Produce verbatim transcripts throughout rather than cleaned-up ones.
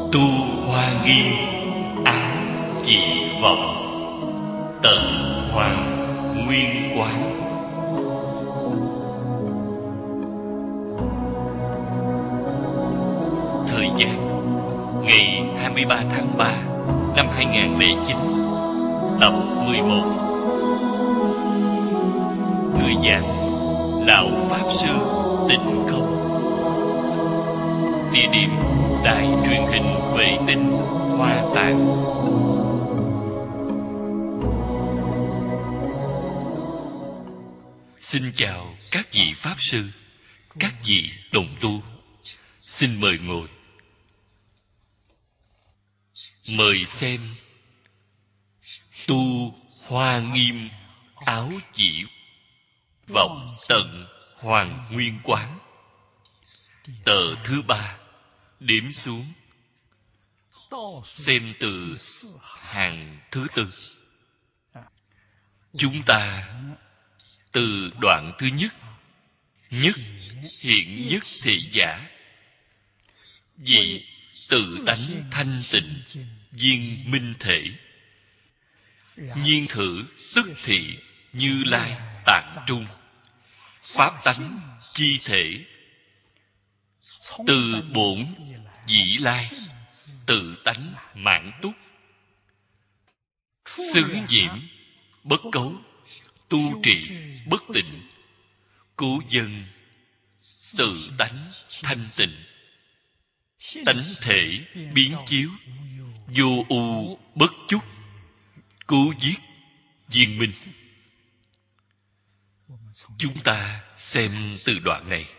Tu hoa nghiêm áo dị vọng, tận hoàng nguyên quán. Thời gian ngày hai mươi ba tháng ba năm hai nghìn lẻ chín. Tập mười một. Người giảng Lão Pháp Sư Tịnh Không. Địa điểm đài truyền hình vệ tinh Hoa Tạng. Xin chào các vị Pháp Sư, các vị đồng tu. Xin mời ngồi. Mời xem Tu hoa nghiêm áo chỉ vọng tận hoàng nguyên quán. Tờ thứ ba, đếm xuống. Xem từ hàng thứ tư. Chúng ta từ đoạn thứ nhất, nhất hiện nhất thị giả, vị tự tánh thanh tịnh viên minh thể, nhiên thử tức thị Như Lai tạng trung, pháp tánh chi thể, từ bổn dĩ lai tự tánh mãn túc, xứ nhiễm bất cấu, tu trị bất tịnh, cứu dân tự tánh thanh tịnh, tánh thể biến chiếu, vô u bất chúc, cứu giết viên minh. Chúng ta xem từ đoạn này.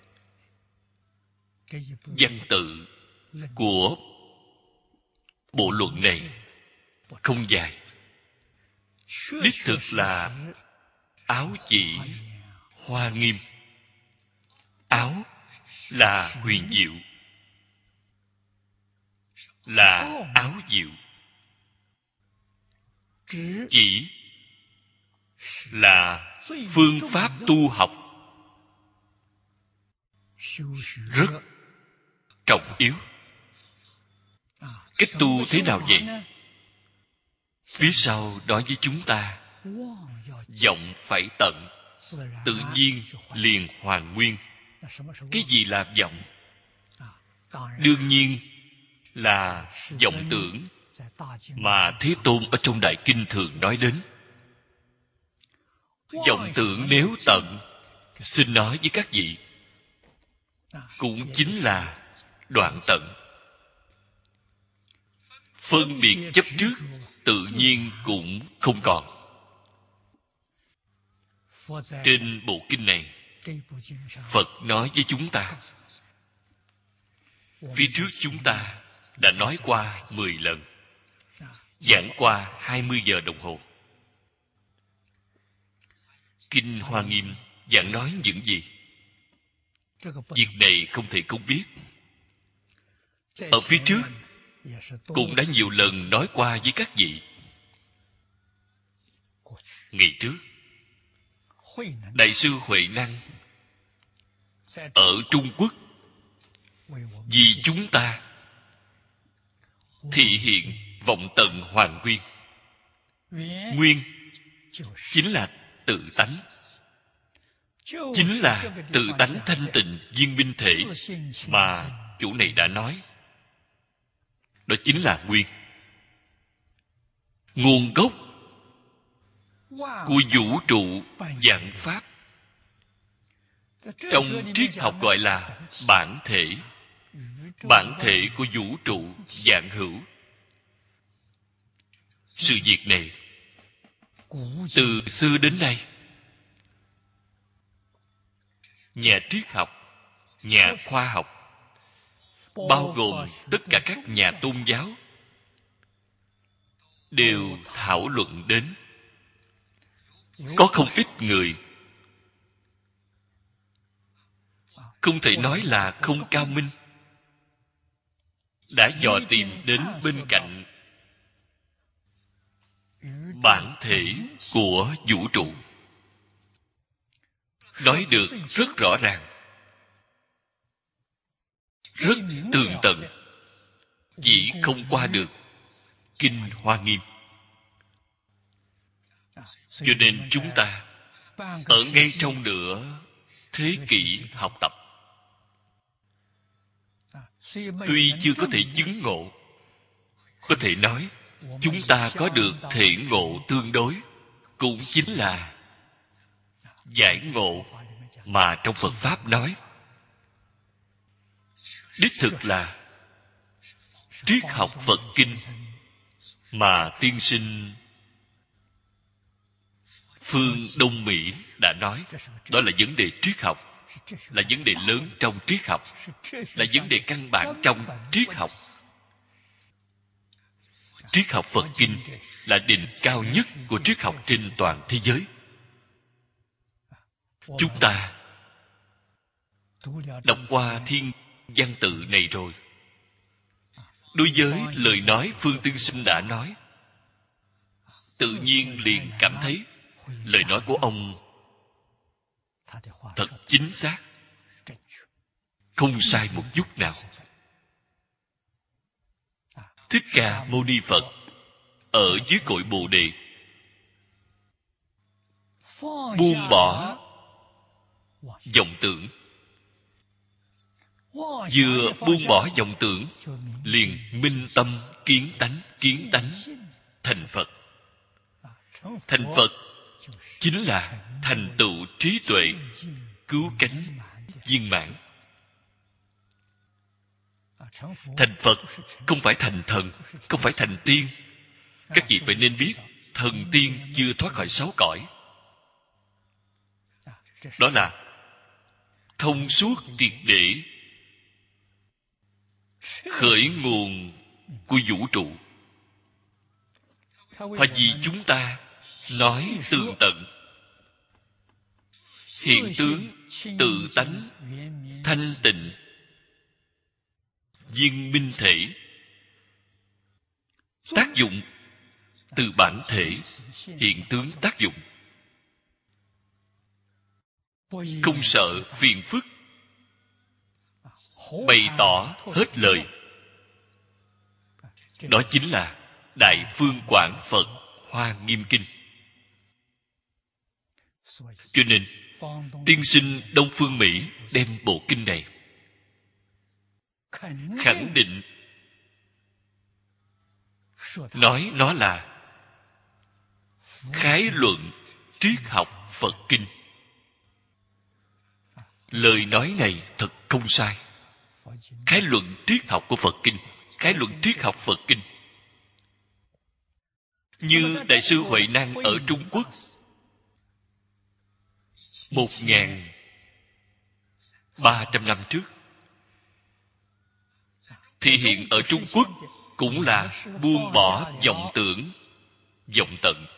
Văn tự của bộ luận này không dài, đích thực là áo chỉ hoa nghiêm. Áo là huyền diệu, là áo diệu. Chỉ là phương pháp tu học rất trọng yếu. Cách tu thế nào vậy? Phía sau nói với chúng ta, vọng phải tận, tự nhiên liền hoàn nguyên. Cái gì là vọng? Đương nhiên là vọng tưởng mà Thế Tôn ở trong Đại Kinh thường nói đến. Vọng tưởng nếu tận, xin nói với các vị, cũng chính là đoạn tận. Phân biệt chấp trước tự nhiên cũng không còn. Trên bộ kinh này, Phật nói với chúng ta, phía trước chúng ta đã nói qua mười lần, giảng qua hai mươi giờ đồng hồ. Kinh Hoa Nghiêm giảng nói những gì? Việc này không thể không biết. Ở phía trước cũng đã nhiều lần nói qua với các vị. Ngày trước, Đại sư Huệ Năng ở Trung Quốc vì chúng ta thị hiện vọng tận hoàn nguyên. Nguyên chính là tự tánh, chính là tự tánh thanh tịnh viên minh thể mà chủ này đã nói. Đó chính là nguyên, nguồn gốc của vũ trụ vạn pháp. Trong triết học gọi là bản thể, bản thể của vũ trụ vạn hữu. Sự việc này từ xưa đến nay, nhà triết học, nhà khoa học, bao gồm tất cả các nhà tôn giáo, đều thảo luận đến. Có không ít người không thể nói là không cao minh, đã dò tìm đến bên cạnh bản thể của vũ trụ, nói được rất rõ ràng, rất tường tận. chỉ không qua được Kinh Hoa Nghiêm. Cho nên chúng ta ở ngay trong nửa thế kỷ học tập, tuy chưa có thể chứng ngộ, có thể nói chúng ta có được thể ngộ tương đối, cũng chính là giải ngộ mà trong Phật Pháp nói. Đích thực là triết học Phật Kinh mà tiên sinh phương Đông Mỹ đã nói. Đó là vấn đề triết học, là vấn đề lớn trong triết học, là vấn đề căn bản trong triết học. Triết học Phật Kinh là đỉnh cao nhất của triết học trên toàn thế giới. Chúng ta đọc qua thiên văn tự này rồi, đối với lời nói phương tiên sinh đã nói, tự nhiên liền cảm thấy lời nói của ông thật chính xác, không sai một chút nào. Thích Ca Mâu Ni Phật ở dưới cội Bồ Đề buông bỏ vọng tưởng. Vừa buông bỏ vọng tưởng, liền minh tâm kiến tánh, kiến tánh thành Phật. Thành Phật chính là thành tựu trí tuệ, cứu cánh viên mãn. Thành Phật không phải thành thần, không phải thành tiên. Các vị phải nên biết, thần tiên chưa thoát khỏi sáu cõi. Đó là thông suốt triệt để khởi nguồn của vũ trụ. Hoặc vì chúng ta nói tường tận, hiện tướng tự tánh thanh tịnh viên minh thể, tác dụng từ bản thể hiện tướng tác dụng, không sợ phiền phức, bày tỏ hết lời. Đó chính là Đại Phương Quảng Phật Hoa Nghiêm Kinh. Cho nên tiên sinh Đông Phương Mỹ đem bộ kinh này khẳng định nói nó là khái luận triết học Phật Kinh. Lời nói này thật không sai. Khái luận triết học của Phật Kinh, khái luận triết học Phật Kinh. Như Đại sư Huệ Năng ở Trung Quốc một nghìn ba trăm năm trước, thì hiện ở Trung Quốc cũng là buông bỏ vọng tưởng, vọng tận.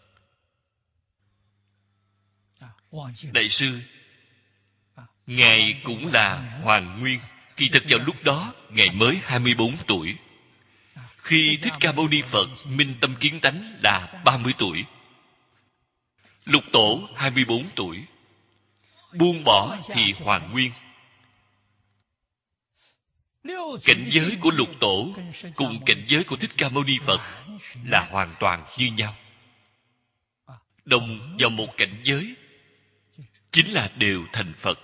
Đại sư Ngài cũng là Hoàng Nguyên. Kỳ thực vào lúc đó Ngài mới hai mươi bốn tuổi. Khi Thích Ca Mâu Ni Phật minh tâm kiến tánh là ba mươi tuổi. Lục Tổ hai mươi bốn tuổi. Buông bỏ thì Hoàng Nguyên. Cảnh giới của Lục Tổ cùng cảnh giới của Thích Ca Mâu Ni Phật là hoàn toàn như nhau. Đồng vào một cảnh giới, chính là đều thành Phật.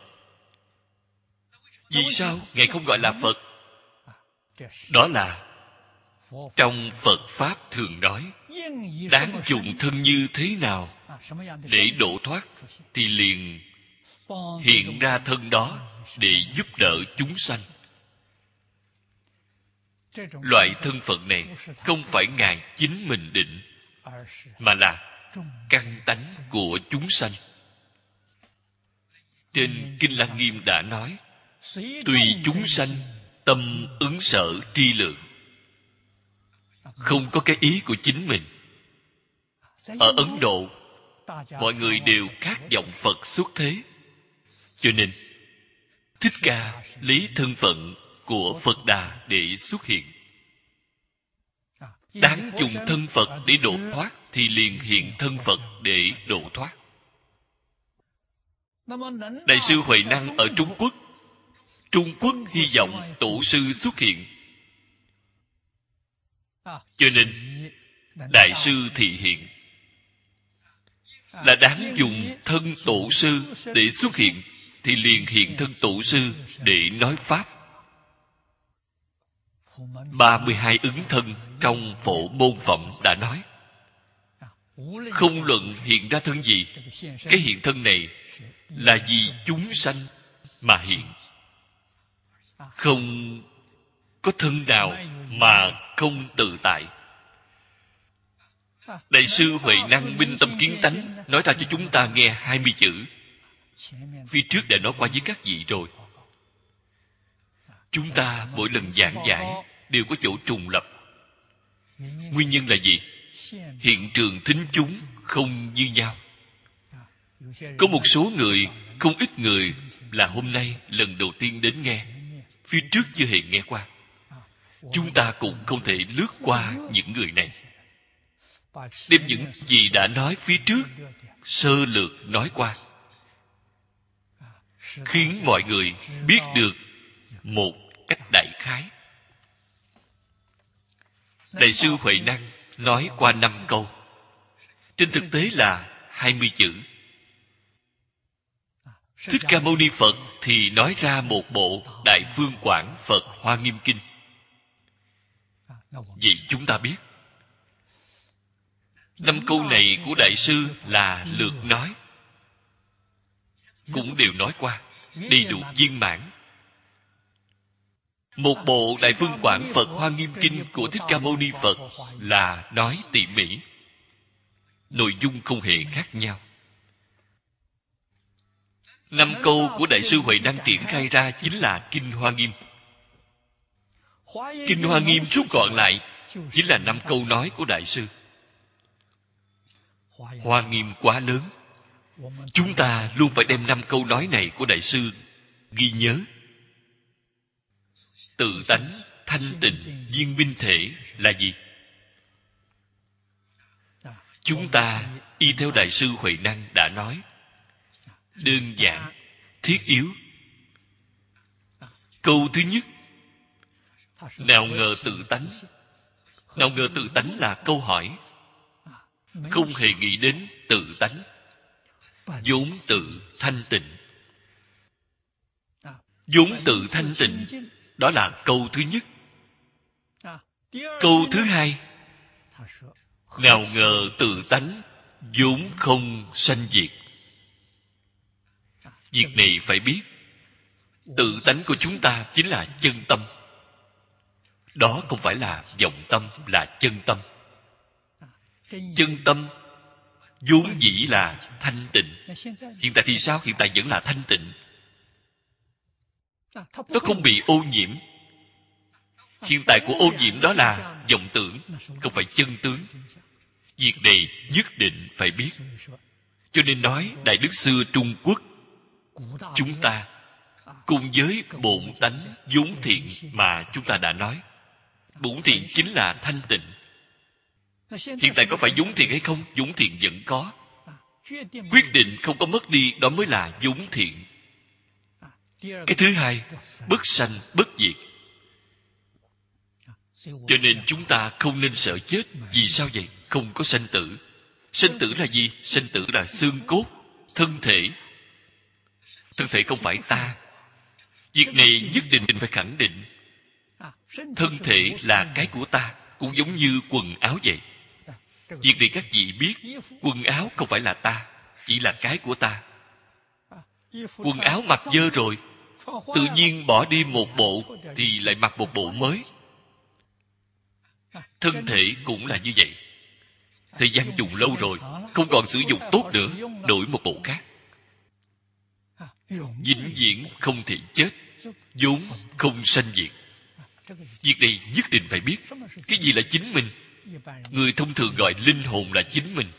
Vì sao Ngài không gọi là Phật? Đó là trong Phật Pháp thường nói, đáng dụng thân như thế nào để độ thoát, thì liền hiện ra thân đó để giúp đỡ chúng sanh. Loại thân phận này không phải Ngài chính mình định, mà là căn tánh của chúng sanh. Trên Kinh Lăng Nghiêm đã nói, tùy chúng sanh tâm ứng sở tri lượng. Không có cái ý của chính mình. Ở Ấn Độ, mọi người đều khát vọng Phật xuất thế. Cho nên Thích Ca lấy thân phận của Phật Đà để xuất hiện. Đáng dùng thân Phật để độ thoát, thì liền hiện thân Phật để độ thoát. Đại sư Huệ Năng ở Trung Quốc, Trung Quốc hy vọng tổ sư xuất hiện. Cho nên Đại sư thị hiện là đáng dùng thân tổ sư để xuất hiện, thì liền hiện thân tổ sư để nói pháp. ba mươi hai ứng thân trong Phổ Môn Phẩm đã nói, không luận hiện ra thân gì, cái hiện thân này là vì chúng sanh mà hiện. Không có thân nào mà không tự tại. Đại sư Huệ Năng minh tâm kiến tánh nói ra cho chúng ta nghe hai mươi chữ. Phía trước đã nói qua với các vị rồi. Chúng ta mỗi lần giảng giải đều có chỗ trùng lập. Nguyên nhân là gì? Hiện trường thính chúng không như nhau. Có một số người, không ít người là hôm nay lần đầu tiên đến nghe, phía trước chưa hề nghe qua. Chúng ta cũng không thể lướt qua những người này, đem những gì đã nói phía trước sơ lược nói qua, khiến mọi người biết được một cách đại khái. Đại sư Huệ Năng nói qua năm câu, trên thực tế là hai mươi chữ. Thích Ca Mâu Ni Phật thì nói ra một bộ Đại Phương Quảng Phật Hoa Nghiêm Kinh. Vậy chúng ta biết năm câu này của Đại sư là lược nói, cũng đều nói qua, đầy đủ viên mãn. Một bộ Đại Phương Quảng Phật Hoa Nghiêm Kinh của Thích Ca Mâu Ni Phật là nói tỉ mỉ, nội dung không hề khác nhau. Năm câu của Đại sư Huệ Năng triển khai ra chính là Kinh Hoa Nghiêm. Kinh Hoa Nghiêm rút gọn lại chính là năm câu nói của Đại sư. Hoa Nghiêm quá lớn, chúng ta luôn phải đem năm câu nói này của Đại sư ghi nhớ. Tự tánh, thanh tịnh, viên minh thể là gì? Chúng ta y theo Đại sư Huệ Năng đã nói, đơn giản, thiết yếu. Câu thứ nhất, nào ngờ tự tánh. Nào ngờ tự tánh là câu hỏi, không hề nghĩ đến tự tánh, vốn tự thanh tịnh. Vốn tự thanh tịnh, đó là câu thứ nhất. Câu thứ hai, nào ngờ tự tánh vốn không sanh diệt. Việc này phải biết, tự tánh của chúng ta chính là chân tâm. Đó không phải là vọng tâm, là chân tâm. Chân tâm vốn dĩ là thanh tịnh. Hiện tại thì sao? Hiện tại vẫn là thanh tịnh. Nó không bị ô nhiễm. Hiện tại của ô nhiễm đó là vọng tưởng, không phải chân tướng. Việc này nhất định phải biết. Cho nên nói Đại Đức xưa Trung Quốc, chúng ta cùng với bổn tánh vốn thiện mà chúng ta đã nói. Bổn thiện chính là thanh tịnh. Hiện tại có phải vốn thiện hay không? Vốn thiện vẫn có. Quyết định không có mất đi, đó mới là vốn thiện. Cái thứ hai, bất sanh bất diệt. Cho nên chúng ta không nên sợ chết. Vì sao vậy? Không có sanh tử. Sanh tử là gì? Sanh tử là xương cốt, thân thể. Thân thể không phải ta. Việc này nhất định phải khẳng định. Thân thể là cái của ta, cũng giống như quần áo vậy. Việc này các vị biết, quần áo không phải là ta, chỉ là cái của ta. Quần áo mặc dơ rồi, tự nhiên bỏ đi một bộ thì lại mặc một bộ mới. Thân thể cũng là như vậy. Thời gian dùng lâu rồi, không còn sử dụng tốt nữa, đổi một bộ khác. Vĩnh viễn không thể chết, vốn không sanh diệt. Việc này nhất định phải biết. Cái gì là chính mình? Người thông thường gọi linh hồn là chính mình.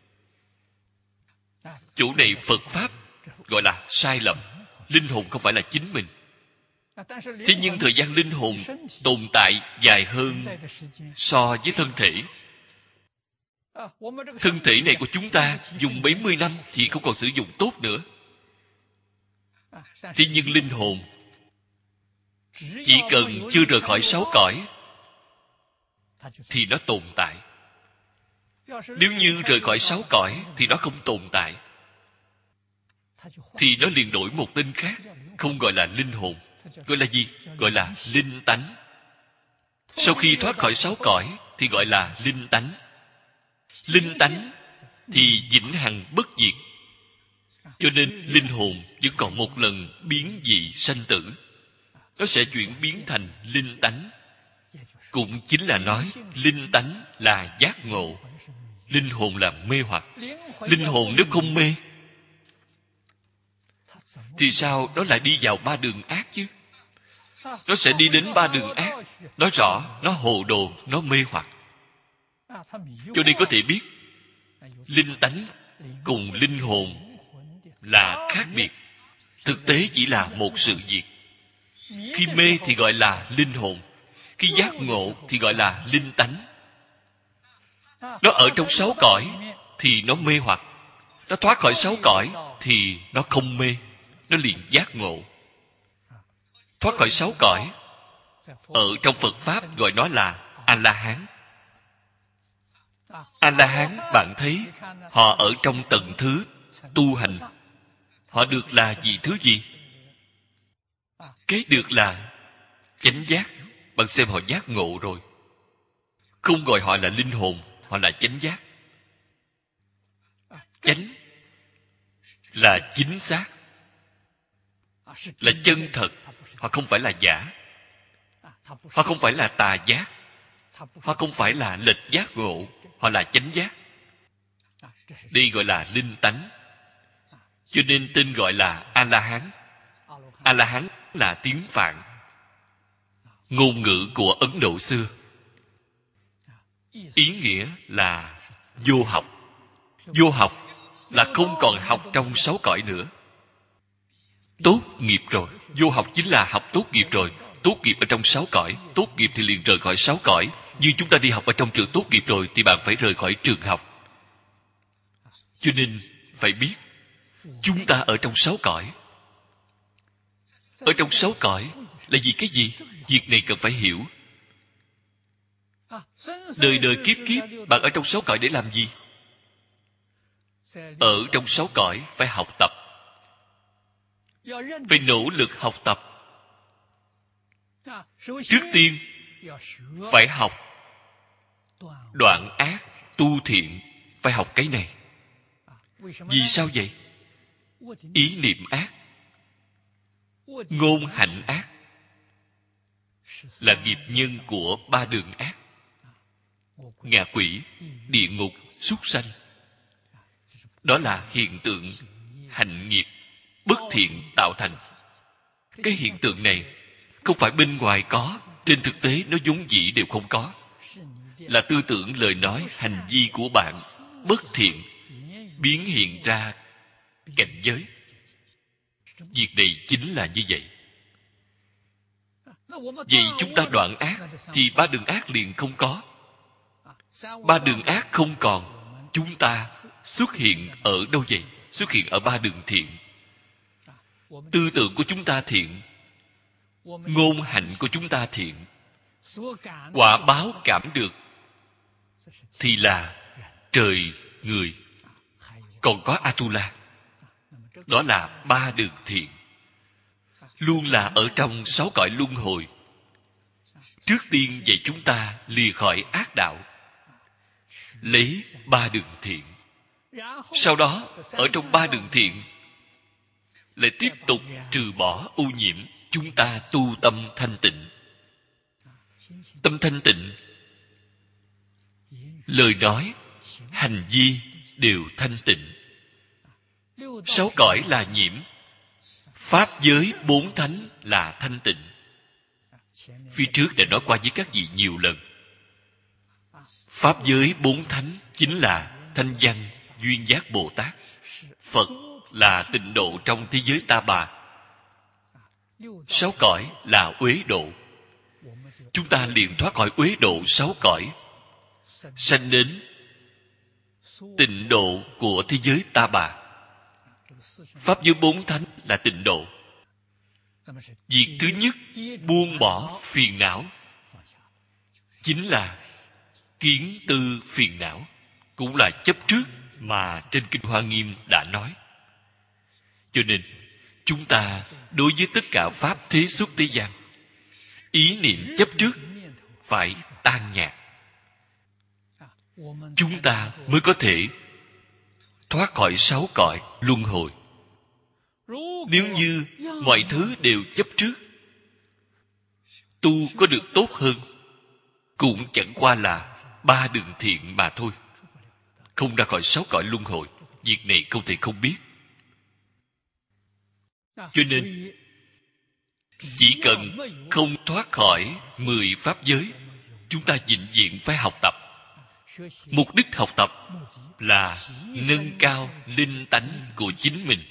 Chỗ này Phật Pháp gọi là sai lầm. Linh hồn không phải là chính mình. Thế nhưng thời gian linh hồn tồn tại dài hơn so với thân thể. Thân thể này của chúng ta dùng mấy mươi năm thì không còn sử dụng tốt nữa. Thế nhưng linh hồn chỉ cần chưa rời khỏi sáu cõi thì nó tồn tại. Nếu như rời khỏi sáu cõi thì nó không tồn tại, thì nó liền đổi một tên khác, không gọi là linh hồn. Gọi là gì? Gọi là linh tánh. Sau khi thoát khỏi sáu cõi thì gọi là linh tánh. Linh tánh thì vĩnh hằng bất diệt, cho nên linh hồn vẫn còn một lần biến dị sanh tử. Nó sẽ chuyển biến thành linh tánh. Cũng chính là nói linh tánh là giác ngộ, linh hồn là mê hoặc. Linh hồn nếu không mê thì sao nó lại đi vào ba đường ác chứ? Nó sẽ đi đến ba đường ác. Nói rõ nó hồ đồ, nó mê hoặc. Cho nên có thể biết linh tánh cùng linh hồn là khác biệt. Thực tế chỉ là một sự việc. Khi mê thì gọi là linh hồn, khi giác ngộ thì gọi là linh tánh. Nó ở trong sáu cõi thì nó mê hoặc, nó thoát khỏi sáu cõi thì nó không mê, nó liền giác ngộ. Thoát khỏi sáu cõi ở trong Phật Pháp gọi nó là A-la-hán. A-la-hán, bạn thấy họ ở trong tầng thứ tu hành, họ được là gì? Thứ gì? Cái được là chánh giác. Bạn xem họ giác ngộ rồi. Không gọi họ là linh hồn, họ là chánh giác. Chánh là chính xác, là chân thật. Họ không phải là giả, họ không phải là tà giác, họ không phải là lệch giác ngộ, họ là chánh giác. Đây gọi là linh tánh. Cho nên tên gọi là A-la-hán. A-la-hán là tiếng Phạn, ngôn ngữ của Ấn Độ xưa. Ý nghĩa là vô học. Vô học là không còn học trong sáu cõi nữa. Tốt nghiệp rồi. Vô học chính là học tốt nghiệp rồi. Tốt nghiệp ở trong sáu cõi. Tốt nghiệp thì liền rời khỏi sáu cõi. Như chúng ta đi học ở trong trường tốt nghiệp rồi thì bạn phải rời khỏi trường học. Cho nên phải biết chúng ta ở trong sáu cõi. Ở trong sáu cõi là vì cái gì? Việc này cần phải hiểu. Đời đời kiếp kiếp bạn ở trong sáu cõi để làm gì? Ở trong sáu cõi phải học tập, phải nỗ lực học tập. Trước tiên phải học đoạn ác tu thiện, phải học cái này. Vì sao vậy? Ý niệm ác, ngôn hạnh ác là nghiệp nhân của ba đường ác: ngạ quỷ, địa ngục, súc sanh. Đó là hiện tượng hành nghiệp bất thiện tạo thành. Cái hiện tượng này không phải bên ngoài có, trên thực tế nó vốn dĩ đều không có. Là tư tưởng, lời nói, hành vi của bạn bất thiện biến hiện ra cảnh giới. Việc này chính là như vậy. Vì chúng ta đoạn ác thì ba đường ác liền không có. Ba đường ác không còn, chúng ta xuất hiện ở đâu vậy? Xuất hiện ở ba đường thiện. Tư tưởng của chúng ta thiện, ngôn hạnh của chúng ta thiện, quả báo cảm được thì là trời người. Còn có Atula, đó là ba đường thiện, luôn là ở trong sáu cõi luân hồi. Trước tiên dạy chúng ta lìa khỏi ác đạo, lấy ba đường thiện. Sau đó ở trong ba đường thiện lại tiếp tục trừ bỏ ô nhiễm, chúng ta tu tâm thanh tịnh. Tâm thanh tịnh, lời nói, hành vi đều thanh tịnh. Sáu cõi là nhiễm, pháp giới bốn thánh là thanh tịnh. Phía trước đã nói qua với các vị nhiều lần. Pháp giới bốn thánh chính là Thanh Văn, Duyên Giác Bồ Tát. Phật là tịnh độ trong thế giới Ta Bà. Sáu cõi là uế độ. Chúng ta liền thoát khỏi uế độ sáu cõi, sanh đến tịnh độ của thế giới Ta Bà. Pháp giới bốn thánh là tịnh độ. Việc thứ nhất buông bỏ phiền não chính là kiến tư phiền não, cũng là chấp trước mà trên Kinh Hoa Nghiêm đã nói. Cho nên chúng ta đối với tất cả pháp thế xuất thế gian, ý niệm chấp trước phải tan nhạt, chúng ta mới có thể thoát khỏi sáu cõi luân hồi. Nếu như mọi thứ đều chấp trước, tu có được tốt hơn cũng chẳng qua là ba đường thiện mà thôi, không ra khỏi sáu cõi luân hồi. Việc này không thể không biết. Cho nên chỉ cần không thoát khỏi mười pháp giới, chúng ta vĩnh viễn phải học tập. Mục đích học tập là nâng cao linh tánh của chính mình,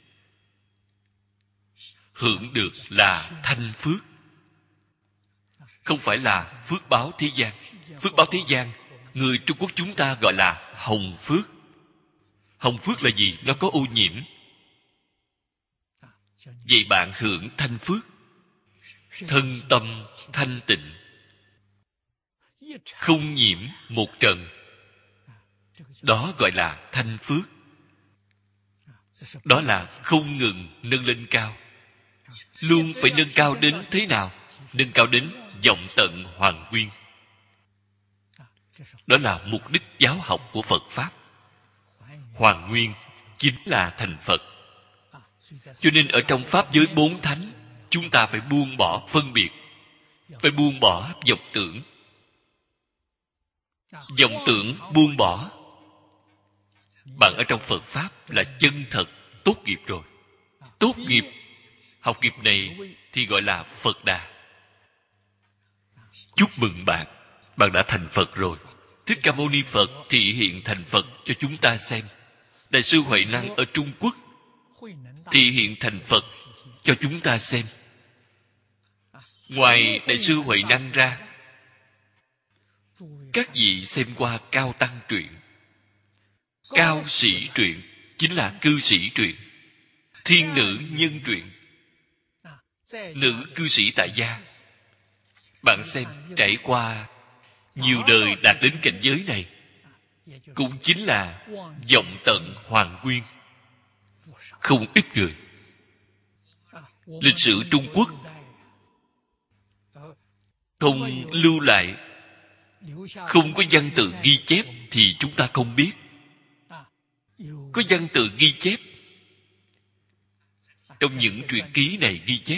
hưởng được là thanh phước, không phải là phước báo thế gian. Phước báo thế gian, người Trung Quốc chúng ta gọi là hồng phước. Hồng phước là gì? Nó có ô nhiễm. Vậy bạn hưởng thanh phước, thân tâm thanh tịnh, không nhiễm một trần, đó gọi là thanh phước. Đó là không ngừng nâng lên cao. Luôn phải nâng cao đến thế nào? Nâng cao đến vọng tận hoàn nguyên. Đó là mục đích giáo học của Phật Pháp. Hoàn nguyên chính là thành Phật. Cho nên ở trong Pháp giới bốn thánh, chúng ta phải buông bỏ phân biệt, phải buông bỏ vọng tưởng. Vọng tưởng buông bỏ, bạn ở trong Phật Pháp là chân thật tốt nghiệp rồi. Tốt nghiệp, học nghiệp này thì gọi là Phật Đà. Chúc mừng bạn, bạn đã thành Phật rồi. Thích Ca Mâu Ni Phật thị hiện thành Phật cho chúng ta xem. Đại sư Huệ Năng ở Trung Quốc thị hiện thành Phật cho chúng ta xem. Ngoài Đại sư Huệ Năng ra, các vị xem qua Cao Tăng truyện. Cao sĩ truyện chính là cư sĩ truyện. Thiên nữ nhân truyện, nữ cư sĩ tại gia. Bạn xem, trải qua nhiều đời đạt đến cảnh giới này, cũng chính là vọng tận hoàn nguyên. Không ít người. Lịch sử Trung Quốc không lưu lại, không có văn tự ghi chép thì chúng ta không biết. Có văn tự ghi chép. Trong những truyện ký này ghi chép,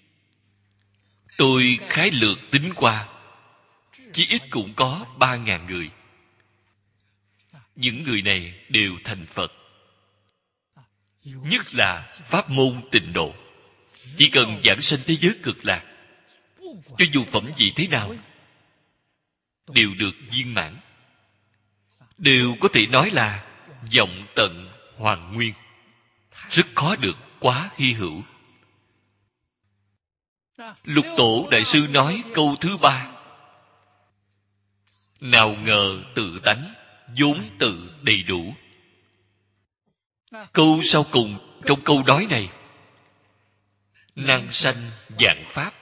tôi khái lược tính qua, chí ít cũng có ba ngàn người. Những người này đều thành Phật. Nhất là pháp môn tịnh độ. Chỉ cần giảng sanh thế giới cực lạc, cho dù phẩm vị thế nào, đều được viên mãn, đều có thể nói là vọng tận hoàn nguyên. Rất khó được, quá hy hữu. Lục Tổ Đại Sư nói câu thứ ba: nào ngờ tự tánh vốn tự đầy đủ. Câu sau cùng trong câu nói này, năng sanh vạn pháp.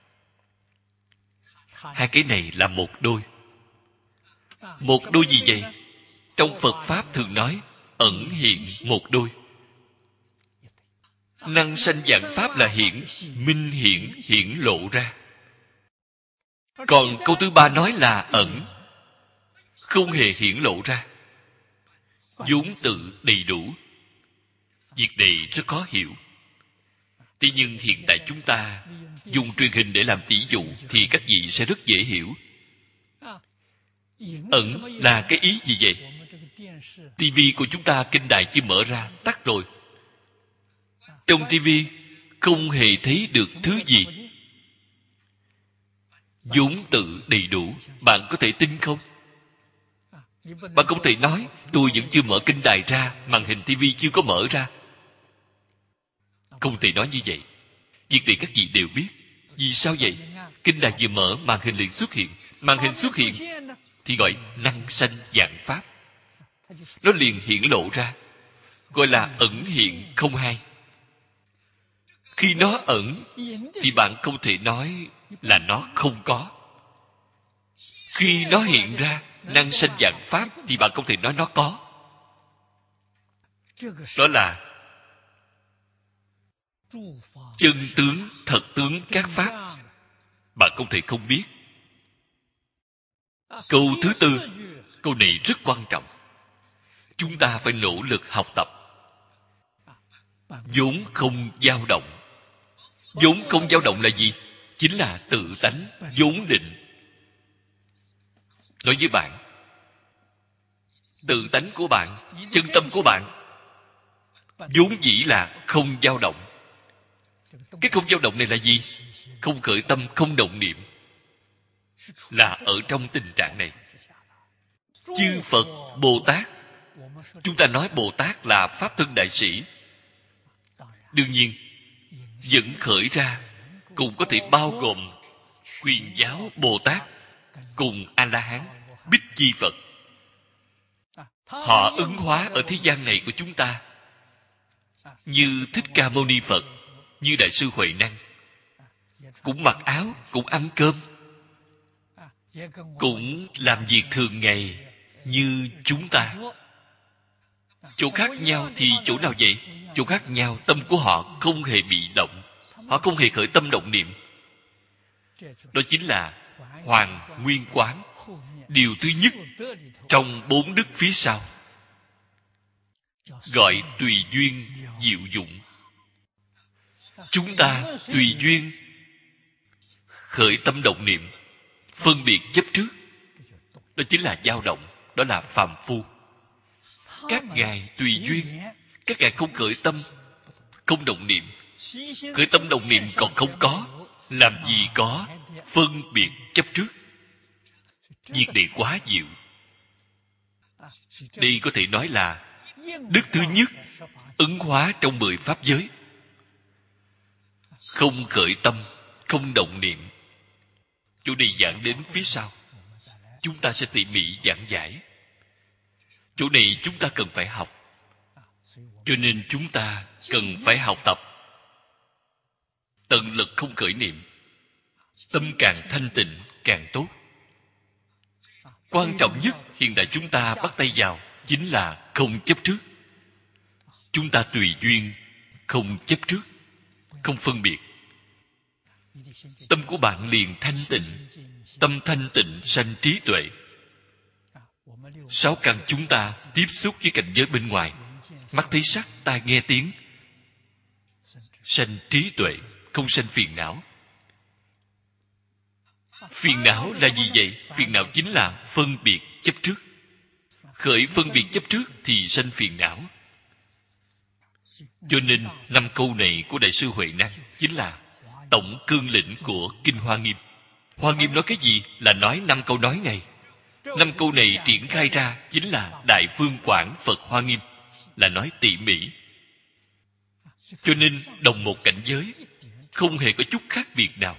Hai cái này là một đôi. Một đôi gì vậy? Trong Phật Pháp thường nói ẩn hiện một đôi. Năng sanh vạn pháp là hiển, minh hiển, hiển lộ ra. Còn câu thứ ba nói là ẩn, không hề hiển lộ ra, vốn tự đầy đủ. Việc này rất khó hiểu. Thế nhưng hiện tại chúng ta dùng truyền hình để làm tỷ dụ thì các vị sẽ rất dễ hiểu. Ẩn là cái ý gì vậy? Tivi của chúng ta kênh đài chưa mở ra, tắt rồi. Trong tivi không hề thấy được thứ gì. Vốn tự đầy đủ. Bạn có thể tin không? Bạn không thể nói tôi vẫn chưa mở kênh đài ra, màn hình tivi chưa có mở ra. Không thể nói như vậy. Việc này các vị đều biết. Vì sao vậy? Kênh đài vừa mở, màn hình liền xuất hiện. Màn hình xuất hiện thì gọi năng sanh vạn pháp. Nó liền hiển lộ ra, gọi là ẩn hiện không hai. Khi nó ẩn thì bạn không thể nói là nó không có. Khi nó hiện ra năng sanh vạn pháp, thì bạn không thể nói nó có. Đó là chân tướng, thật tướng các pháp. Bạn không thể không biết. Câu thứ tư, câu này rất quan trọng. Chúng ta phải nỗ lực học tập. Vốn không dao động. Vốn không dao động là gì? Chính là tự tánh, vốn định. Nói với bạn, tự tánh của bạn, chân tâm của bạn vốn dĩ là không dao động. Cái không dao động này là gì? Không khởi tâm, không động niệm, là ở trong tình trạng này. Chư Phật, Bồ Tát, chúng ta nói Bồ Tát là Pháp Thân Đại Sĩ, đương nhiên vẫn khởi ra cũng có thể bao gồm Quyền Giáo Bồ Tát cùng A-la-hán, Bích Chi Phật. Họ ứng hóa ở thế gian này của chúng ta, như Thích Ca Mâu Ni Phật, như Đại sư Huệ Năng, cũng mặc áo, cũng ăn cơm, cũng làm việc thường ngày như chúng ta. Chỗ khác nhau thì chỗ nào vậy? Chỗ khác nhau, tâm của họ không hề bị động, họ không hề khởi tâm động niệm. Đó chính là Hoàn Nguyên Quán, điều thứ nhất trong bốn đức phía sau, gọi tùy duyên diệu dụng. Chúng ta tùy duyên khởi tâm động niệm, phân biệt chấp trước, đó chính là dao động, đó là phàm phu. Các ngài tùy duyên, các ngài không khởi tâm, không động niệm. Khởi tâm động niệm còn không có, làm gì có phân biệt chấp trước. Việc này quá diệu. Đây có thể nói là đức thứ nhất ứng hóa trong mười pháp giới. Không khởi tâm, không động niệm. Chỗ này giảng đến phía sau, chúng ta sẽ tỉ mỉ giảng giải. Chỗ này chúng ta cần phải học, cho nên chúng ta cần phải học tập. Tận lực không khởi niệm, tâm càng thanh tịnh càng tốt. Quan trọng nhất hiện tại chúng ta bắt tay vào chính là không chấp trước. Chúng ta tùy duyên, không chấp trước, không phân biệt. Tâm của bạn liền thanh tịnh. Tâm thanh tịnh sanh trí tuệ. Sáu căn chúng ta tiếp xúc với cảnh giới bên ngoài, mắt thấy sắc, tai nghe tiếng, sanh trí tuệ, không sanh phiền não. Phiền não là gì vậy? Phiền não chính là phân biệt chấp trước. Khởi phân biệt chấp trước thì sanh phiền não. Cho nên năm câu này của Đại sư Huệ Năng chính là tổng cương lĩnh của Kinh Hoa Nghiêm. Hoa Nghiêm nói cái gì? Là nói năm câu nói này. Năm câu này triển khai ra chính là Đại Phương Quảng Phật Hoa Nghiêm, là nói tỉ mỉ. Cho nên đồng một cảnh giới, không hề có chút khác biệt nào.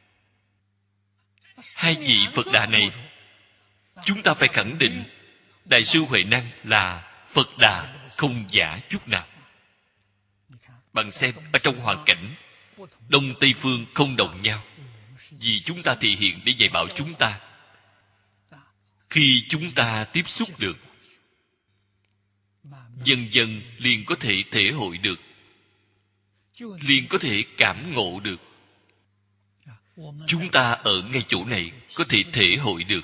Hai vị Phật Đà này, chúng ta phải khẳng định Đại sư Huệ Năng là Phật Đà không giả chút nào. Bạn xem, ở trong hoàn cảnh Đông Tây Phương không đồng nhau, vì chúng ta thể hiện để dạy bảo chúng ta. Khi chúng ta tiếp xúc được, dần dần liền có thể thể hội được, liền có thể cảm ngộ được. Chúng ta ở ngay chỗ này có thể thể hội được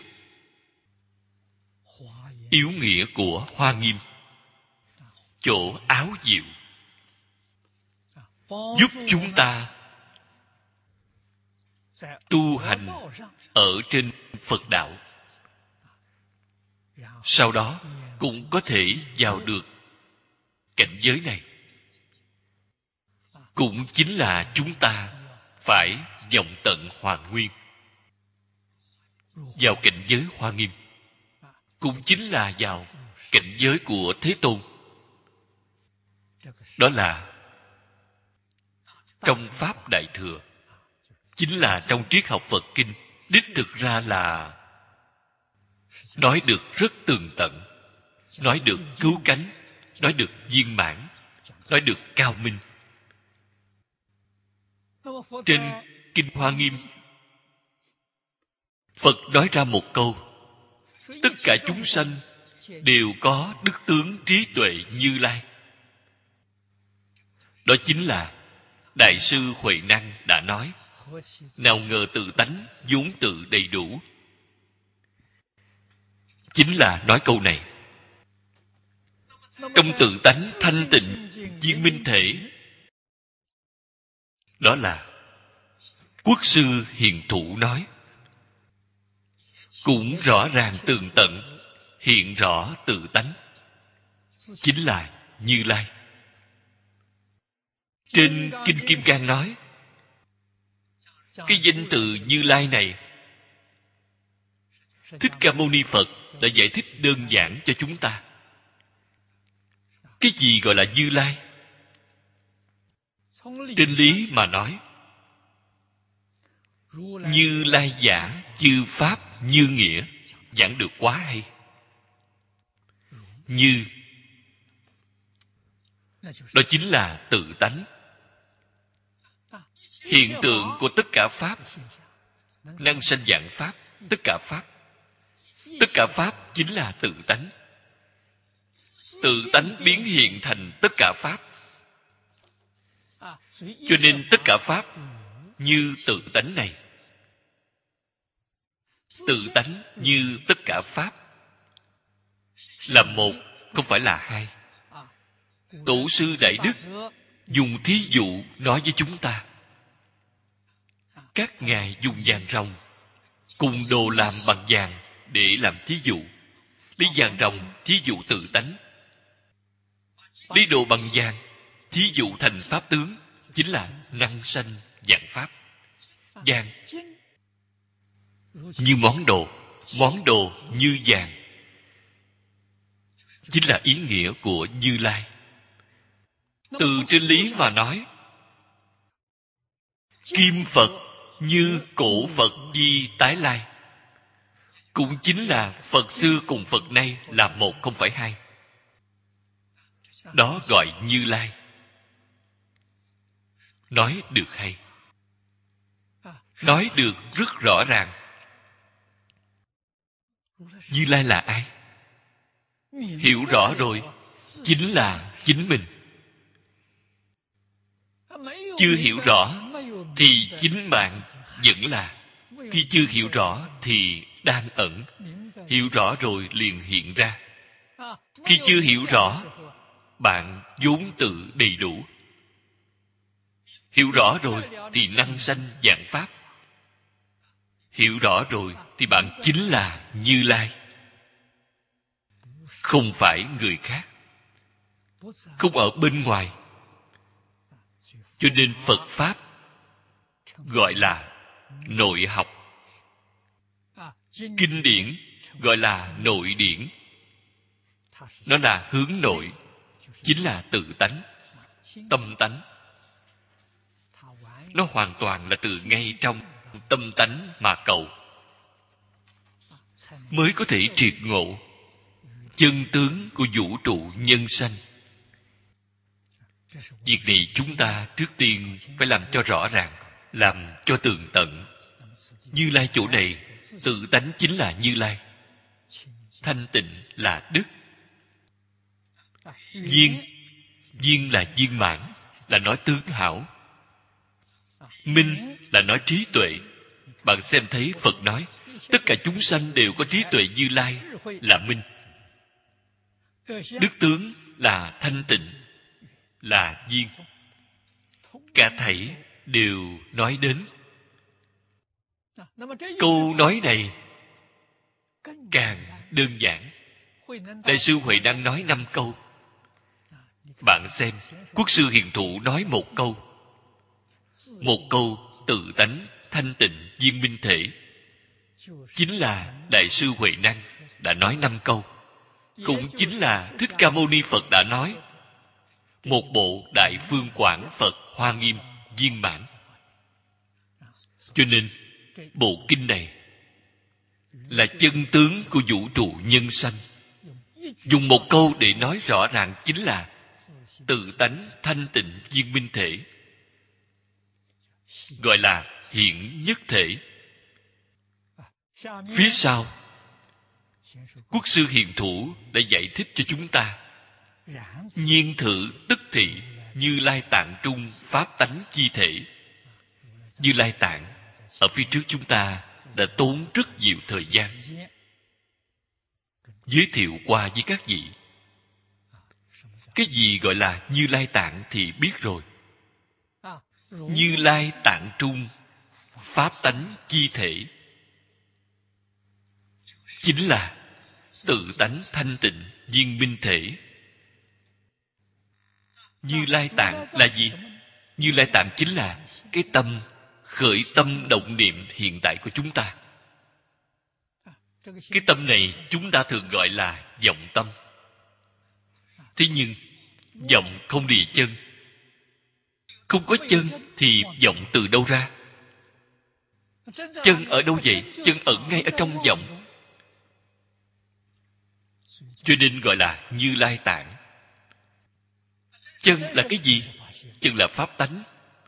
yếu nghĩa của Hoa Nghiêm, chỗ áo diệu, giúp chúng ta tu hành ở trên Phật đạo. Sau đó cũng có thể vào được cảnh giới này. Cũng chính là chúng ta phải vọng tận hoàn nguyên, vào cảnh giới Hoa Nghiêm. Cũng chính là vào cảnh giới của Thế Tôn. Đó là trong Pháp Đại Thừa, chính là trong triết học Phật Kinh. Đích thực ra là nói được rất tường tận, nói được cứu cánh, nói được viên mãn, nói được cao minh. Trên Kinh Hoa Nghiêm, Phật nói ra một câu: tất cả chúng sanh đều có đức tướng trí tuệ Như Lai. Đó chính là Đại sư Huệ Năng đã nói, nào ngờ tự tánh vốn tự đầy đủ. Chính là nói câu này. Trong tự tánh thanh tịnh viên minh thể, đó là Quốc sư Hiền Thụ nói, cũng rõ ràng tường tận, hiện rõ tự tánh, chính là Như Lai. Trên Kinh Kim Cang nói, cái danh từ Như Lai này, Thích Ca Mâu Ni Phật đã giải thích đơn giản cho chúng ta. Cái gì gọi là Như Lai? Trên lý mà nói, Như Lai giả chư pháp như nghĩa, giảng được quá hay. Như, đó chính là tự tánh, hiện tượng của tất cả pháp, năng sanh vạn pháp, tất cả pháp. Tất cả pháp chính là tự tánh. Tự tánh biến hiện thành tất cả pháp. Cho nên tất cả pháp như tự tánh này. Tự tánh như tất cả pháp là một, không phải là hai. Tổ sư Đại Đức dùng thí dụ nói với chúng ta. Các ngài dùng vàng ròng cùng đồ làm bằng vàng để làm thí dụ. Lấy vàng ròng thí dụ tự tánh, lấy đồ bằng vàng thí dụ thành pháp tướng, chính là năng sanh vạn pháp. Vàng như món đồ, món đồ như vàng, chính là ý nghĩa của Như Lai. Từ trên lý mà nói, kim Phật như cổ Phật Di Tái Lai, cũng chính là Phật xưa cùng Phật nay là một, không phải hai. Đó gọi Như Lai. Nói được hay, nói được rất rõ ràng. Như Lai là ai? Hiểu rõ rồi, chính là chính mình. Chưa hiểu rõ thì chính bạn vẫn là. Khi chưa hiểu rõ thì đang ẩn. Hiểu rõ rồi liền hiện ra. Khi chưa hiểu rõ, bạn vốn tự đầy đủ. Hiểu rõ rồi thì năng sanh vạn pháp. Hiểu rõ rồi thì bạn chính là Như Lai, không phải người khác, không ở bên ngoài. Cho nên Phật Pháp gọi là nội học, kinh điển gọi là nội điển. Nó là hướng nội, chính là tự tánh, tâm tánh. Nó hoàn toàn là từ ngay trong tâm tánh mà cầu, mới có thể triệt ngộ chân tướng của vũ trụ nhân sanh. Việc này chúng ta trước tiên phải làm cho rõ ràng, làm cho tường tận. Như Lai chỗ này, tự tánh chính là Như Lai, thanh tịnh là đức. Viên, viên là viên mãn, là nói tướng hảo. Minh là nói trí tuệ. Bạn xem thấy Phật nói tất cả chúng sanh đều có trí tuệ Như Lai là minh. Đức tướng là thanh tịnh, là viên. Cả thảy đều nói đến. Câu nói này càng đơn giản. Đại sư Huệ Năng nói năm câu. Bạn xem, Quốc sư Hiền Thụ nói một câu. Một câu tự tánh thanh tịnh viên minh thể, chính là Đại sư Huệ Năng đã nói năm câu. Cũng chính là Thích Ca Mâu Ni Phật đã nói. Một bộ Đại Phương Quảng Phật Hoa Nghiêm viên mãn. Cho nên bộ kinh này là chân tướng của vũ trụ nhân sanh. Dùng một câu để nói rõ ràng chính là tự tánh thanh tịnh viên minh thể, gọi là hiện nhất thể. Phía sau Quốc sư hiền thủ đã giải thích cho chúng ta. Nhiên thử tức thị, Như Lai tạng trung pháp tánh chi thể. Như Lai tạng ở phía trước chúng ta đã tốn rất nhiều thời gian giới thiệu qua với các vị. Cái gì gọi là Như Lai tạng thì biết rồi. Như Lai tạng trung pháp tánh chi thể chính là tự tánh thanh tịnh viên minh thể. Như Lai tạng là gì? Như Lai tạng chính là cái tâm khởi tâm động niệm hiện tại của chúng ta. Cái tâm này chúng ta thường gọi là vọng tâm. Thế nhưng vọng không lìa chân. Không có chân thì vọng từ đâu ra? Chân ở đâu vậy? Chân ẩn ngay ở trong vọng. Cho nên gọi là Như Lai tạng. Chân là cái gì? Chân là pháp tánh.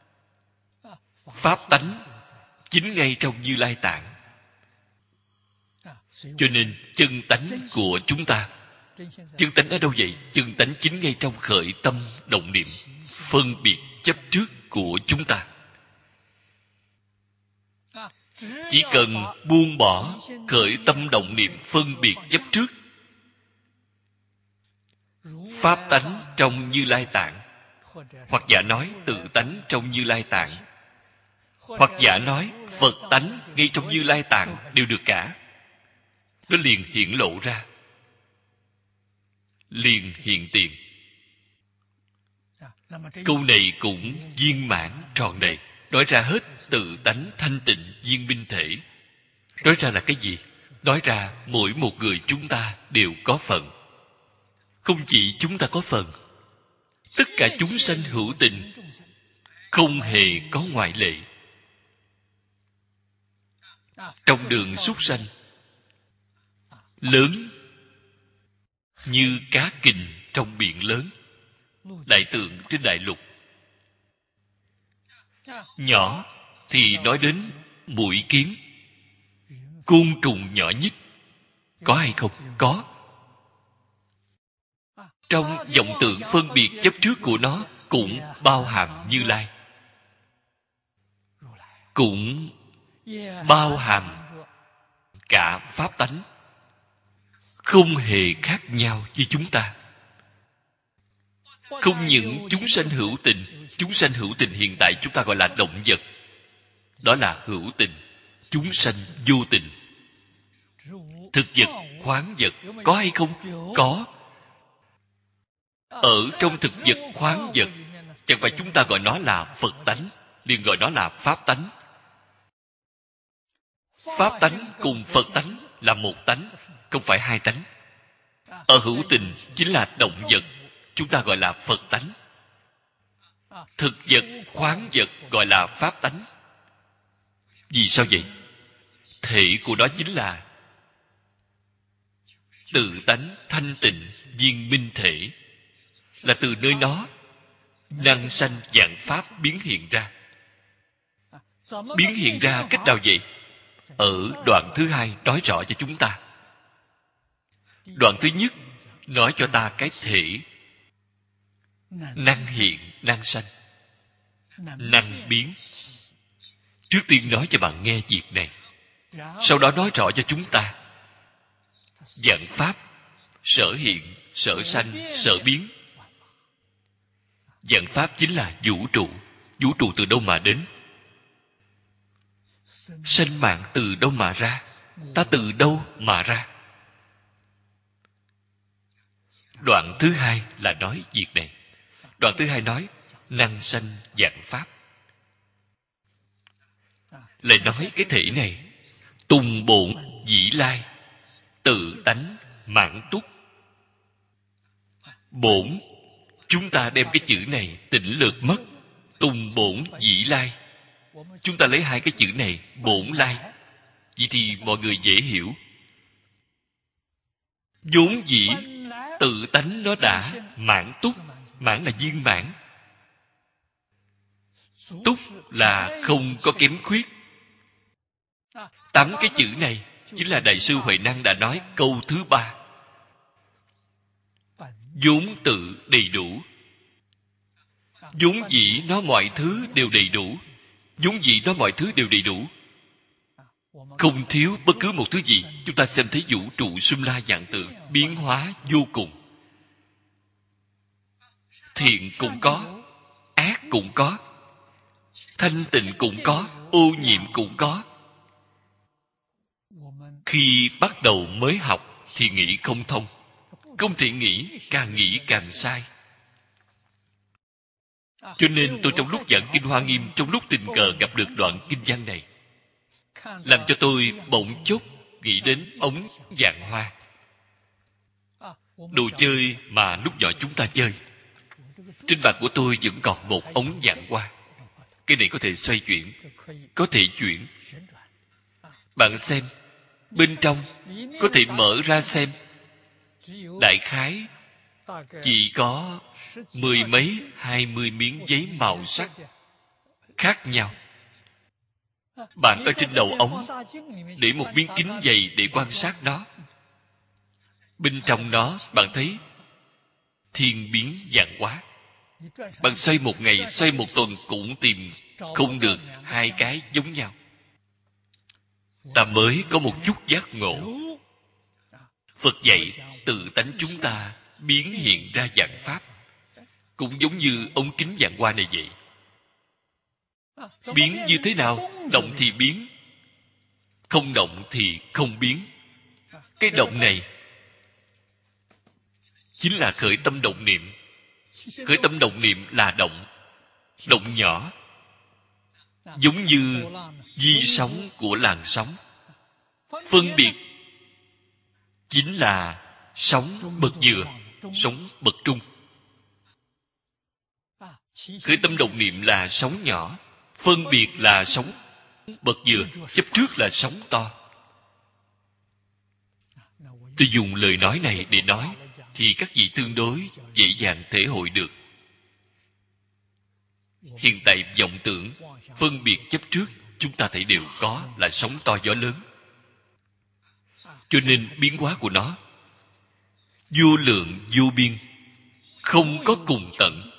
Pháp tánh chính ngay trong Như Lai tạng. Cho nên chân tánh của chúng ta, chân tánh ở đâu vậy? Chân tánh chính ngay trong khởi tâm động niệm phân biệt chấp trước của chúng ta. Chỉ cần buông bỏ khởi tâm động niệm phân biệt chấp trước, pháp tánh trong Như Lai tạng, hoặc giả nói tự tánh trong Như Lai tạng, hoặc giả nói Phật tánh ngay trong Như Lai tạng đều được cả. Nó liền hiển lộ ra, liền hiện tiền. Câu này cũng viên mãn tròn đầy, nói ra hết tự tánh thanh tịnh viên minh thể. Nói ra là cái gì? Nói ra mỗi một người chúng ta đều có phần. Không chỉ chúng ta có phần, tất cả chúng sanh hữu tình không hề có ngoại lệ. Trong đường súc sanh lớn như cá kình trong biển lớn, đại tượng trên đại lục. Nhỏ thì nói đến muỗi kiến, côn trùng nhỏ nhất. Có hay không? Có. Trong vọng tượng phân biệt chấp trước của nó cũng bao hàm Như Lai, cũng bao hàm cả pháp tánh, không hề khác nhau với chúng ta. Không những chúng sanh hữu tình, chúng sanh hữu tình hiện tại chúng ta gọi là động vật, đó là hữu tình. Chúng sanh vô tình. Thực vật, khoáng vật, có hay không? Có. Ở trong thực vật, khoáng vật, chẳng phải chúng ta gọi nó là Phật tánh, liền gọi nó là pháp tánh. Pháp tánh cùng Phật tánh là một tánh, không phải hai tánh. Ở hữu tình chính là động vật, chúng ta gọi là Phật tánh. Thực vật, khoáng vật gọi là pháp tánh. Vì sao vậy? Thể của đó chính là tự tánh thanh tịnh viên minh thể, là từ nơi nó năng sanh vạn pháp biến hiện ra. Biến hiện ra cách nào vậy? Ở đoạn thứ hai nói rõ cho chúng ta. Đoạn thứ nhất nói cho ta cái thể năng hiện, năng sanh, năng biến. Trước tiên nói cho bạn nghe việc này, sau đó nói rõ cho chúng ta vạn pháp sở hiện, sở sanh, sở biến. Vạn pháp chính là vũ trụ. Vũ trụ từ đâu mà đến? Sanh mạng từ đâu mà ra? Ta từ đâu mà ra? Đoạn thứ hai là nói việc này. Đoạn thứ hai nói năng sanh vạn pháp. Lại nói cái thể này tùng bổn dĩ lai, tự tánh mãn túc. Bổn, chúng ta đem cái chữ này tỉnh lược mất. Tùng bổn dĩ lai, chúng ta lấy hai cái chữ này bổn lai, vậy thì mọi người dễ hiểu. Vốn dĩ tự tánh nó đã mãn túc. Mãn là viên mãn, túc là không có kém khuyết. Tám cái chữ này chính là Đại sư Huệ Năng đã nói câu thứ ba. Vốn tự đầy đủ. Vốn dĩ nó mọi thứ đều đầy đủ. Vốn dĩ nó mọi thứ đều đầy đủ, không thiếu bất cứ một thứ gì. Chúng ta xem thấy vũ trụ sum la vạn tượng, biến hóa vô cùng. Thiện cũng có, ác cũng có, thanh tịnh cũng có, ô nhiễm cũng có. Khi bắt đầu mới học thì nghĩ không thông. Không thể nghĩ, càng nghĩ càng sai. Cho nên tôi trong lúc giảng Kinh Hoa Nghiêm, trong lúc tình cờ gặp được đoạn kinh văn này, làm cho tôi bỗng chốc nghĩ đến ống vạn hoa. Đồ chơi mà lúc nhỏ chúng ta chơi. Trên bàn của tôi vẫn còn một ống vạn hoa. Cái này có thể xoay chuyển, có thể chuyển. Bạn xem, bên trong có thể mở ra xem. Đại khái chỉ có mười mấy, hai mươi miếng giấy màu sắc khác nhau. Bạn ở trên đầu ống để một miếng kính dày để quan sát nó. Bên trong nó bạn thấy thiên biến vạn hóa. Bạn xoay một ngày, xoay một tuần cũng tìm không được hai cái giống nhau. Ta mới có một chút giác ngộ. Phật dạy tự tánh chúng ta biến hiện ra vạn pháp, cũng giống như ống kính vạn hoa này vậy. Biến như thế nào? Động thì biến, không động thì không biến. Cái động này chính là khởi tâm động niệm. Khởi tâm động niệm là động. Động nhỏ, giống như di sóng của làn sóng. Phân biệt chính là sóng bậc vừa, sóng bậc trung. Khởi tâm động niệm là sóng nhỏ, phân biệt là sóng bậc vừa, chấp trước là sóng to. Tôi dùng lời nói này để nói thì các vị tương đối dễ dàng thể hội được. Hiện tại vọng tưởng, phân biệt chấp trước chúng ta thấy đều có, là sóng to gió lớn. Cho nên biến hóa của nó vô lượng vô biên, không có cùng tận.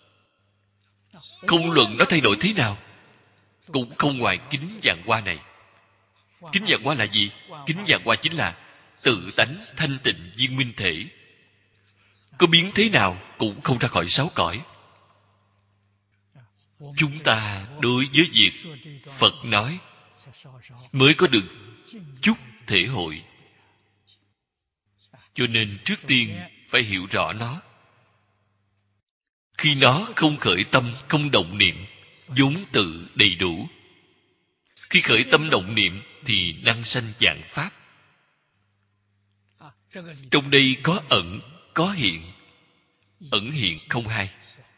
Không luận nó thay đổi thế nào, cũng không ngoài kính vạn hoa này. Kính vạn hoa là gì? Kính vạn hoa chính là tự tánh thanh tịnh viên minh thể. Có biến thế nào cũng không ra khỏi sáu cõi. Chúng ta đối với việc Phật nói mới có được chút thể hội. Cho nên trước tiên phải hiểu rõ nó. Khi nó không khởi tâm, không động niệm, vốn tự đầy đủ. Khi khởi tâm động niệm thì năng sanh vạn pháp. Trong đây có ẩn, có hiện. Ẩn hiện không hai.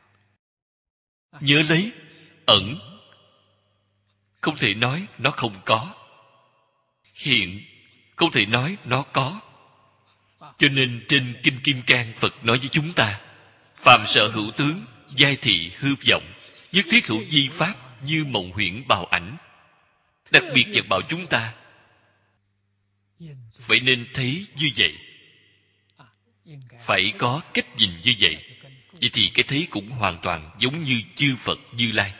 Nhớ lấy, ẩn không thể nói nó không có, hiện không thể nói nó có. Cho nên trên Kinh Kim Cang Phật nói với chúng ta: phàm sở hữu tướng, giai thị hư vọng, nhất thiết hữu di pháp, như mộng huyễn bào ảnh. Đặc biệt dạy bảo chúng ta phải nên thấy như vậy, phải có cách nhìn như vậy. Vậy thì cái thấy cũng hoàn toàn giống như chư Phật Như Lai.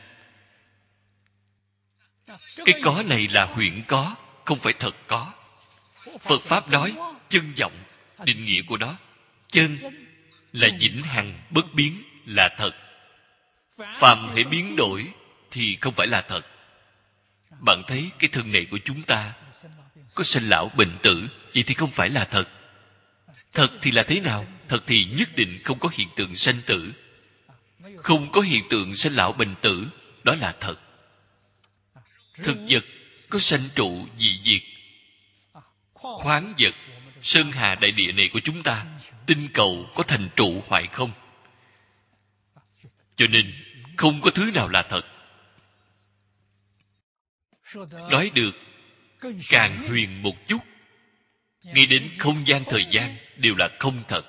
Cái có này là huyễn có, không phải thật có. Phật Pháp nói chân vọng, định nghĩa của nó, chân là vĩnh hằng bất biến, là thật. Phàm hễ biến đổi thì không phải là thật. Bạn thấy cái thân này của chúng ta có sanh lão bệnh tử, vậy thì không phải là thật. Thật thì là thế nào? Thật thì nhất định không có hiện tượng sanh tử, không có hiện tượng sanh lão bệnh tử, đó là thật. Thực vật có sanh trụ dị diệt. Khoáng vật, sơn hà đại địa này của chúng ta, tinh cầu có thành trụ hoại không? Cho nên không có thứ nào là thật. Nói được càng huyền một chút, ngay đến không gian thời gian đều là không thật.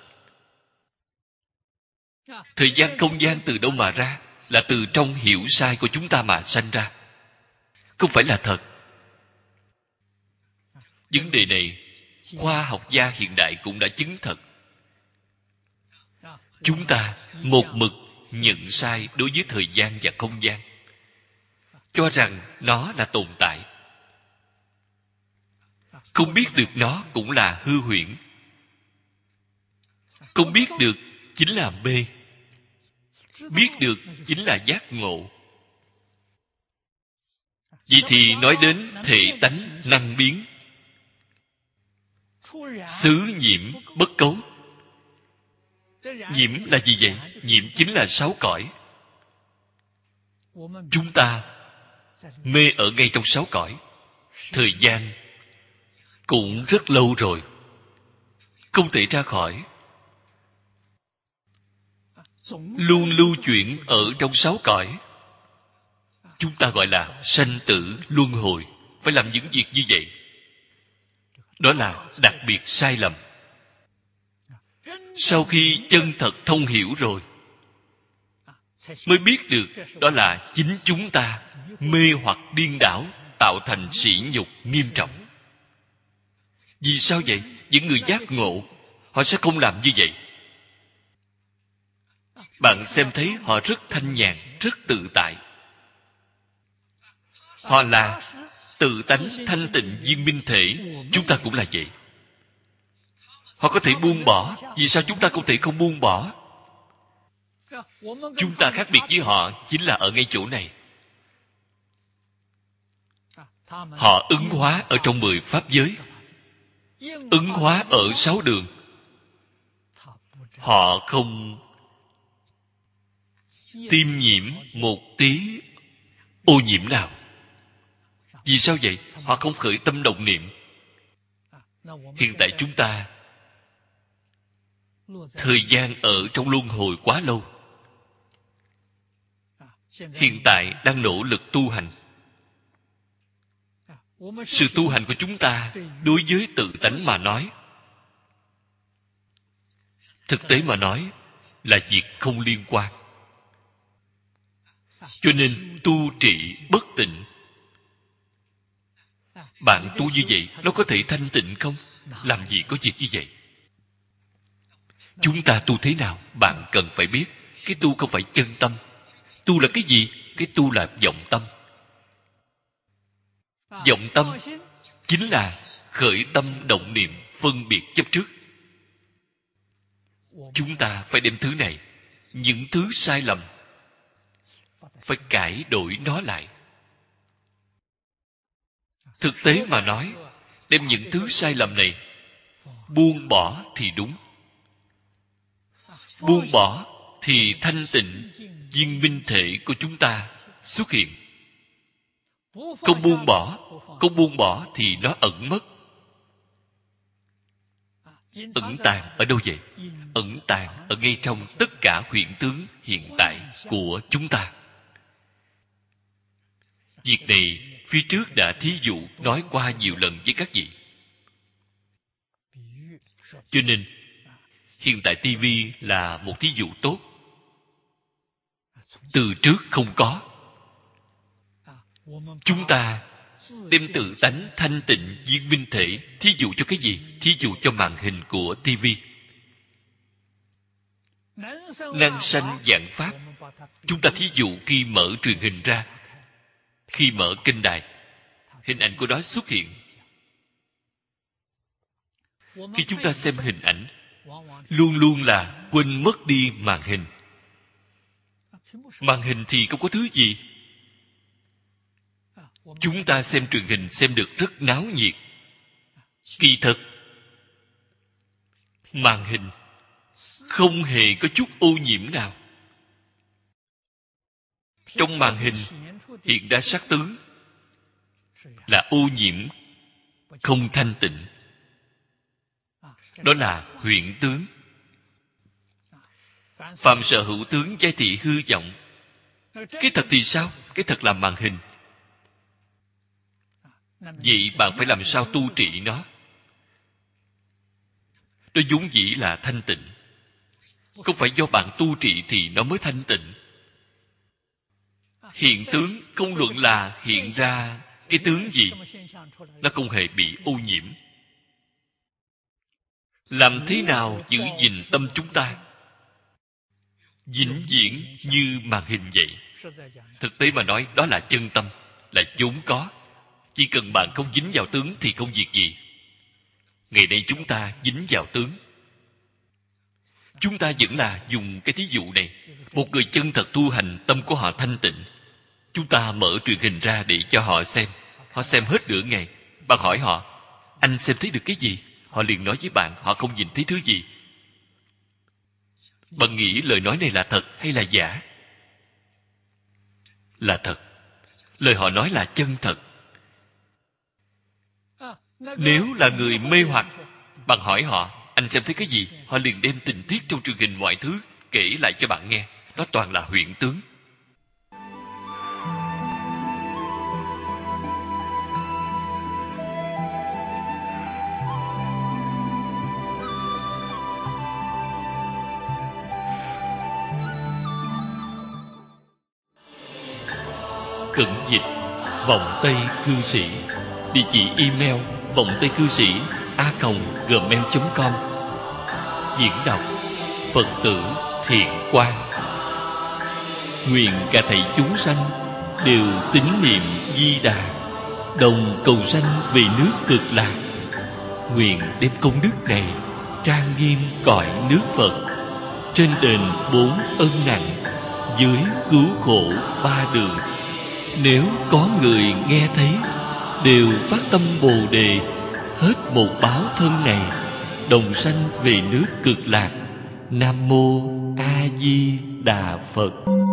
Thời gian không gian từ đâu mà ra? Là từ trong hiểu sai của chúng ta mà sanh ra, không phải là thật. Vấn đề này khoa học gia hiện đại cũng đã chứng thật. Chúng ta một mực nhận sai đối với thời gian và không gian, cho rằng nó là tồn tại. Không biết được nó cũng là hư huyễn. Không biết được chính là mê. Biết được chính là giác ngộ. Vậy thì nói đến thể tánh năng biến, xứ nhiễm bất cấu. Nhiễm là gì vậy? Nhiễm chính là sáu cõi. Chúng ta mê ở ngay trong sáu cõi. Thời gian cũng rất lâu rồi, không thể ra khỏi. Luôn lưu chuyển ở trong sáu cõi. Chúng ta gọi là sanh tử luân hồi. Phải làm những việc như vậy. Đó là đặc biệt sai lầm. Sau khi chân thật thông hiểu rồi, mới biết được đó là chính chúng ta mê hoặc điên đảo, tạo thành sỉ nhục nghiêm trọng. Vì sao vậy? Những người giác ngộ, họ sẽ không làm như vậy. Bạn xem thấy họ rất thanh nhàn, rất tự tại. Họ là tự tánh thanh tịnh viên minh thể. Chúng ta cũng là vậy. Họ có thể buông bỏ. Vì sao chúng ta không thể không buông bỏ? Chúng ta khác biệt với họ chính là ở ngay chỗ này. Họ ứng hóa ở trong mười pháp giới, ứng hóa ở sáu đường. Họ không tiêm nhiễm một tí ô nhiễm nào. Vì sao vậy? Họ không khởi tâm động niệm. Hiện tại chúng ta thời gian ở trong luân hồi quá lâu. Hiện tại đang nỗ lực tu hành. Sự tu hành của chúng ta đối với tự tánh mà nói, thực tế mà nói là việc không liên quan. Cho nên tu trị bất tịnh. Bạn tu như vậy, nó có thể thanh tịnh không? Làm gì có việc như vậy? Chúng ta tu thế nào? Bạn cần phải biết. Cái tu không phải chân tâm. Tu là cái gì? Cái tu là vọng tâm. Vọng tâm chính là khởi tâm động niệm phân biệt chấp trước. Chúng ta phải đem thứ này, những thứ sai lầm, phải cải đổi nó lại. Thực tế mà nói, đem những thứ sai lầm này buông bỏ thì đúng. Buông bỏ thì thanh tịnh viên minh thể của chúng ta xuất hiện. Không buông bỏ, không buông bỏ thì nó ẩn mất. Ẩn tàng ở đâu vậy? Ẩn tàng ở ngay trong tất cả hiện tướng hiện tại của chúng ta. Việc này phía trước đã thí dụ nói qua nhiều lần với các vị. Cho nên hiện tại ti vi là một thí dụ tốt. Từ trước không có. Chúng ta đem tự tánh thanh tịnh viên minh thể thí dụ cho cái gì? Thí dụ cho màn hình của ti vi. Năng sanh vạn pháp. Chúng ta thí dụ khi mở truyền hình ra, khi mở kênh đài, hình ảnh của đó xuất hiện. Khi chúng ta xem hình ảnh, luôn luôn là quên mất đi màn hình. Màn hình thì không có thứ gì. Chúng ta xem truyền hình xem được rất náo nhiệt. Kỳ thực màn hình không hề có chút ô nhiễm nào. Trong màn hình hiện ra sắc tướng là ô nhiễm, không thanh tịnh. Đó là huyễn tướng. Phạm sở hữu tướng giai thị hư vọng. Cái thật thì sao? Cái thật là màn hình. Vậy bạn phải làm sao tu trị nó? Nó vốn dĩ là thanh tịnh. Không phải do bạn tu trị thì nó mới thanh tịnh. Hiện tướng không luận là hiện ra cái tướng gì nó không hề bị ô nhiễm. Làm thế nào giữ gìn tâm chúng ta vĩnh viễn như màn hình vậy? Thực tế mà nói, đó là chân tâm, là vốn có. Chỉ cần bạn không dính vào tướng thì không việc gì. Ngày nay chúng ta dính vào tướng. Chúng ta vẫn là dùng cái thí dụ này. Một người chân thật tu hành, tâm của họ thanh tịnh. Chúng ta mở truyền hình ra để cho họ xem. Họ xem hết nửa ngày. Bạn hỏi họ, anh xem thấy được cái gì? Họ liền nói với bạn, họ không nhìn thấy thứ gì. Bạn nghĩ lời nói này là thật hay là giả? Là thật. Lời họ nói là chân thật. Nếu là người mê hoặc, bạn hỏi họ, anh xem thấy cái gì? Họ liền đem tình tiết trong truyền hình mọi thứ kể lại cho bạn nghe. Đó toàn là huyễn tướng. Cẩn dịch Vọng Tây Cư Sĩ. Địa chỉ email vọng tây cư sĩ a còng gmail chấm com. Diễn đọc Phật tử Thiện Quang. Nguyện cả thảy chúng sanh đều tín niệm Di Đà, đồng cầu sanh về nước Cực Lạc. Nguyện đem công đức này trang nghiêm cõi nước Phật, trên đền bốn ân nặng, dưới cứu khổ ba đường. Nếu có người nghe thấy, đều phát tâm Bồ Đề, hết một báo thân này, đồng sanh về nước Cực Lạc. Nam mô A Di Đà Phật.